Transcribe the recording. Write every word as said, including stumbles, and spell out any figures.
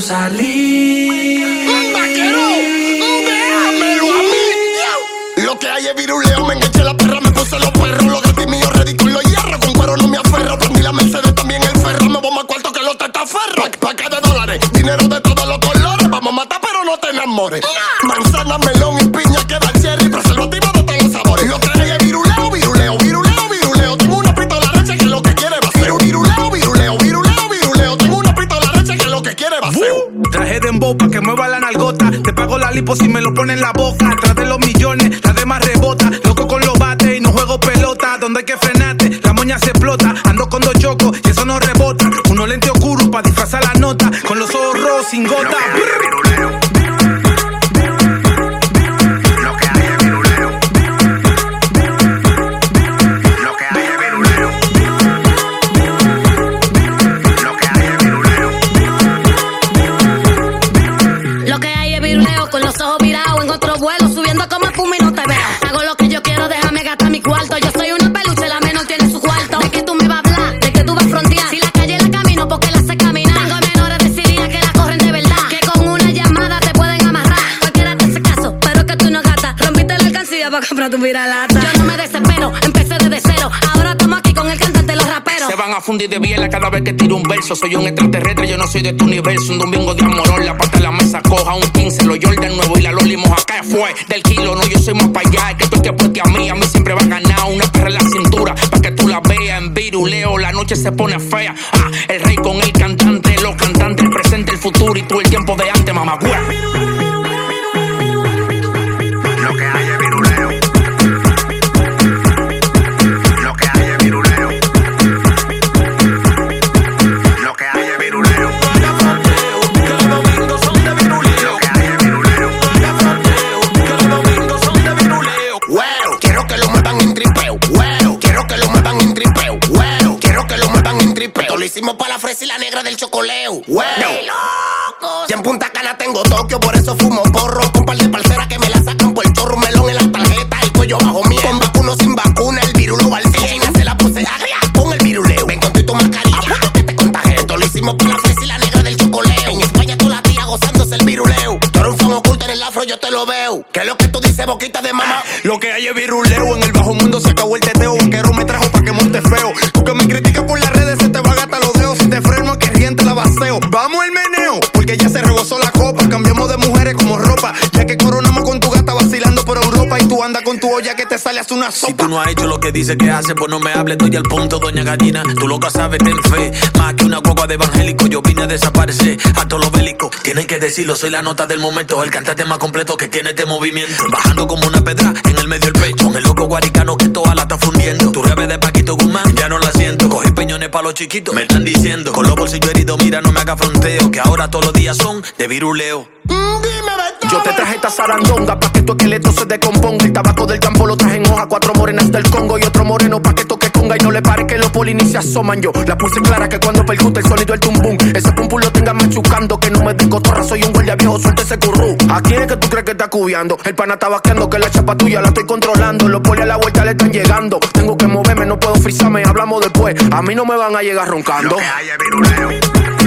salir. ¡Vaquero! ¡Déjamelo a mí! Lo que hay es viruleo, me enganché la perra, me puse los perros. Los gatos míos ready con los hierros, con cuero no me aferro. Prendí la Mercedes, también el ferro. Me voy más cuarto que los testaferros. Pa' que de dólares, dinero de todos los colores. Vamos a matar pero no te enamores. Manzana, melón y piña, queda el cherry. Preservativo de todos los sabores. Lo que hay es viruleo, viruleo, viruleo, viruleo. Tengo una pistola leche que es lo que quiere vacío. Viruleo, viruleo, viruleo, viruleo. Tengo una pistola leche que es lo que quiere vacío. Traje de embo pa' que mueva la nalgota. Te pago la lipo si me lo pone en la boca. Atrás de los millones, la demás rebota. Loco con los bates y no juego pelota. Donde hay que frenarte, la moña se explota. Ando con dos chocos y eso no rebota. Unos lentes oscuros pa' disfrazar la nota. Con los ojos rojos sin gota. Tu viralata. Yo no me desespero, empecé desde cero. Ahora estamos aquí con el cantante de los raperos. Se van a fundir de biela cada vez que tiro un verso. Soy un extraterrestre, yo no soy de tu universo. Un domingo de amorón, la parte de la mesa coja un quince, los Jordan nuevo y la Loli acá fue del kilo. No, yo soy más para allá, es que tú que apueste a mí. A mí siempre va a ganar una perra en la cintura pa' que tú la veas. En viruleo, la noche se pone fea. Ah, el rey con el cantante, los cantantes, el presente, el futuro y tú el tiempo de antes, mamá. Lo que hay es viruleo. Lo hicimos pa' la fresa y la negra del chocoleo. ¡Wow! ¡Locos! Y en Punta Cana tengo Tokio, por eso fumo porro. Con par de parceras que me la sacan por el chorro. Un melón en las tarjetas, el cuello bajo mí. Con vacuno sin vacuna, el virulo al cien. Se la puse agria con el viruleo. Ven con tu mascarilla, apuesto que te contagié. Esto lo hicimos pa' la fresa y la negra del chocoleo. En España tú la tía gozándose el viruleo. Tú eres un fan oculto en el afro, yo te lo veo. ¿Qué es lo que tú dices, boquita de mamá? Lo que hay es viruleo. En el bajo mundo se acabó el teteo. Vaquero me trajo pa' que monte feo. Tú que me criticas por las redes, se te va a gastar los dedos. Si te freno, que riente la vaceo. Vamos el meneo, porque ya se rebosó la copa. Cambiamos de mujeres como ropa. Ya que coronamos con tu gata vacilando por Europa. Y tú andas con tu olla que te sale hasta una sopa. Si tú no has hecho lo que dice que hace, pues no me hables, estoy al punto, doña gallina. Tú lo que sabes, ten fe. Más que una guagua de evangélico, yo vine a desaparecer. A todos los bélicos, tienen que decirlo, soy la nota del momento. El cantante más completo que tiene este movimiento. Bajando como una pedra en el medio del pecho. Con el loco guaricano que toda la está fundiendo. Tu rebe de Paquito Guzmán, ya no la siento. Cogí peñones pa' los chiquitos, me están diciendo. Con los bolsillos heridos, mira, no me haga fronteo. Que ahora todos los días son de viruleo. Mm, dime, Yo te traje esta zarandonga pa' que tu esqueleto se decomponga. El tabaco del campo lo traje en hoja. Cuatro morenas del Congo y otro moreno pa' que toque conga. Y no le pare que los polinis se asoman. Yo la puse clara que cuando percute el sonido el tumbum. Ese pum pum lo tenga machucando. Que no me den cotorra, soy un guardia viejo, suelta ese curru. ¿A quién es que tú crees que está cubiando? El pana está vaqueando, que la chapa tuya la estoy controlando. Los polis a la vuelta le están llegando. Tengo que moverme, no puedo frisarme, hablamos después. A mí no me van a llegar roncando. Lo que hay es viruleo.